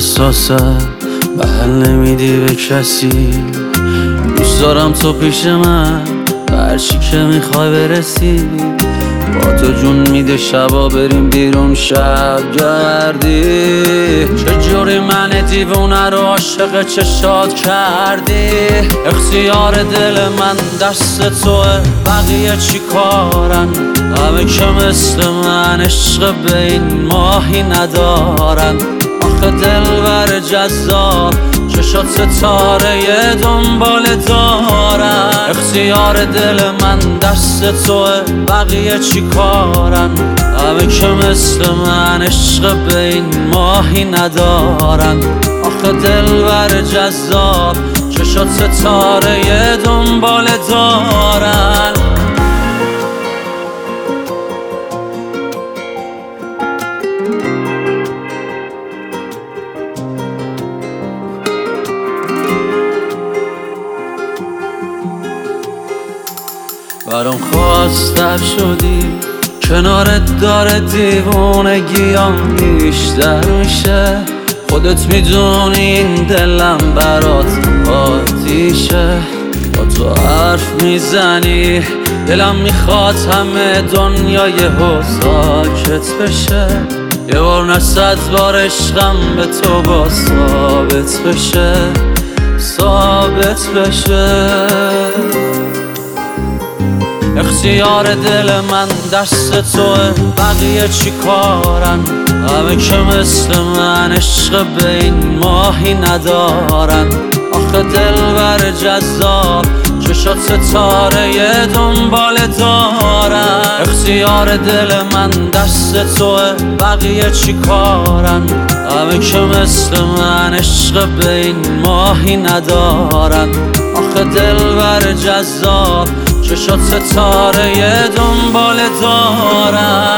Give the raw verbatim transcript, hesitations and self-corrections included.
حساسه بل نمیدی به کسی. دوست دارم تو پیش من هرچی که میخوای برسی. با تو جون میده شبا بریم بیرون شب گردی. چجوری من دیوونه رو عاشق چشات کردی. اختیار دل من دست توه بقیه چی کارن. همه که مثل من عشق به این ماهی ندارن. آخه دلبر جذاب چشات ستاره دنبال دارن. اختیار دل من دست توه بقیه چی کارن. همه که مثل من عشق به این ماهی ندارن. آخه دلبر جذاب چشات ستاره دنبال دارن. برام خواستر شدی کنارت داره دیوونگیام بیشتر میشه. خودت میدونی این دلم برات آتیشه. با تو حرف میزنی دلم میخواد همه دنیای یهو ساکت بشه. یه بار نه صد بار عشقم به تو با ثابت بشه. ثابت بشه. اختیار دل من دست توه بقیه چی کارن. همه که مثل من عشق به این ماهی ندارن. آخه دلبر جذاب چشات ستاره دنبال دارن. اختیار دل من دست توه بقیه چی کارن. همه که مثل من عشق به این ماهی ندارن. آخه دلبر جذاب چشات ستاره دنبال دارن.